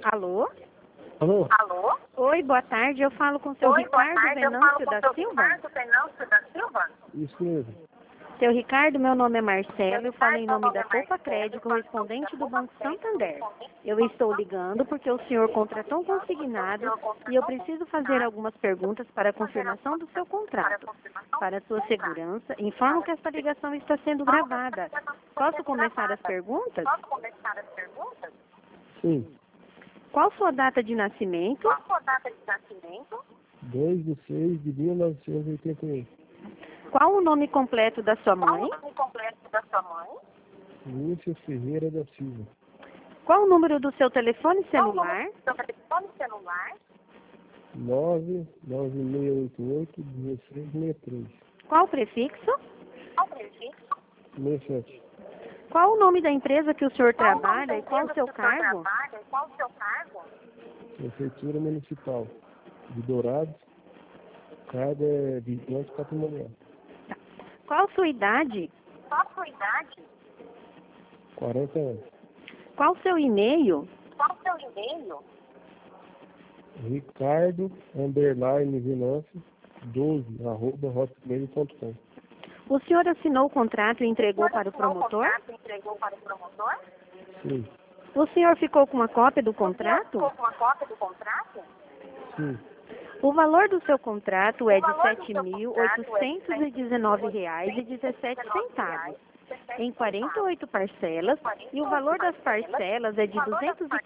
Alô? Alô? Alô? Oi, boa tarde. Eu falo com o seu Ricardo Venâncio da Silva. Isso mesmo. Seu Ricardo, meu nome é Marcelo. Eu falo em nome da Copa Crédito, correspondente do Banco Santander. Eu estou ligando porque o senhor contratou um consignado e eu preciso fazer algumas perguntas para a confirmação do seu contrato. Para sua segurança, informo que esta ligação está sendo gravada. Posso começar as perguntas? Sim. Qual sua data de nascimento? 2/6/1981. Qual o nome completo da sua mãe? Lúcia Ferreira da Silva. Qual o número do seu telefone celular? 99688-1663. Qual o prefixo? 67. Qual o nome da empresa que o senhor trabalha e qual o seu cargo? Prefeitura Municipal de Dourados. Cargo é vigilante patrimonial. Qual sua idade? 40 anos. Qual o seu e-mail? Ricardo_Venâncio12@hotmail.com. O senhor assinou o contrato e entregou para o promotor? Sim. O senhor ficou com uma cópia do contrato? Sim. O valor do seu contrato é de R$ 7.819,17 em 48 parcelas e o valor das parcelas é de R$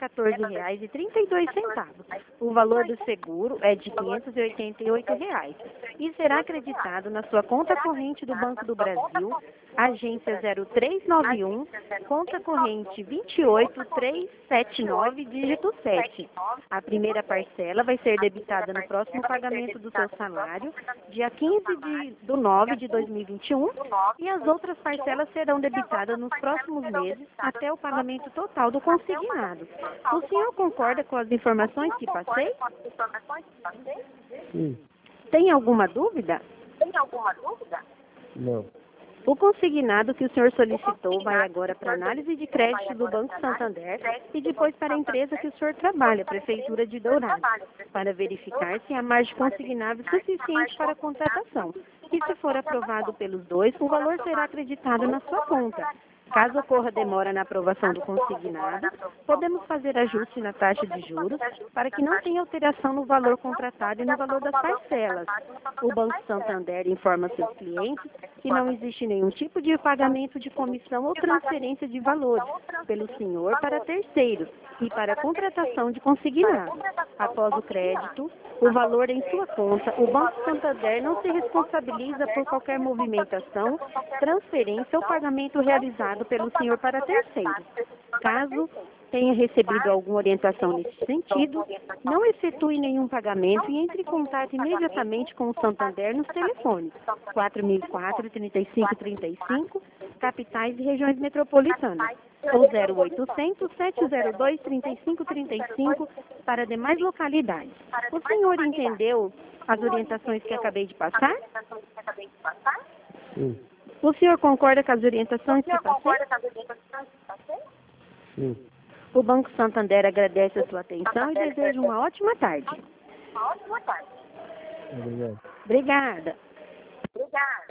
214,32. O valor do seguro é de R$ 588 e será acreditado na sua conta corrente do Banco do Brasil, agência 0391, conta corrente 28379, dígito 7. A primeira parcela vai ser debitada no próximo pagamento do seu salário, dia 15/9 de 2021, e as outras parcelas serão debitadas nos próximos meses até o pagamento total do consignado. O senhor concorda com as informações que passei? Sim. Tem alguma dúvida? Não. O consignado que o senhor solicitou vai agora para análise de crédito do Banco Santander e depois para a empresa que o senhor trabalha, a Prefeitura de Dourados, para verificar se há margem consignável suficiente para a contratação. E se for aprovado pelos dois, o valor será acreditado na sua conta. Caso ocorra demora na aprovação do consignado, podemos fazer ajuste na taxa de juros para que não tenha alteração no valor contratado e no valor das parcelas. O Banco Santander informa seus clientes que não existe nenhum tipo de pagamento de comissão ou transferência de valores pelo senhor para terceiros e para a contratação de consignado. Após o crédito, o valor em sua conta, o Banco Santander não se responsabiliza por qualquer movimentação, transferência ou pagamento realizado pelo senhor para terceiros. Caso tenha recebido alguma orientação nesse sentido, não efetue nenhum pagamento e entre em contato imediatamente com o Santander nos telefones 4004-3535, capitais e regiões metropolitanas, ou 0800 702 3535 para demais localidades. O senhor entendeu as orientações que acabei de passar? Sim. O senhor concorda com as orientações que passei? Sim. O Banco Santander agradece a sua atenção e deseja uma ótima tarde. Obrigado. Obrigada.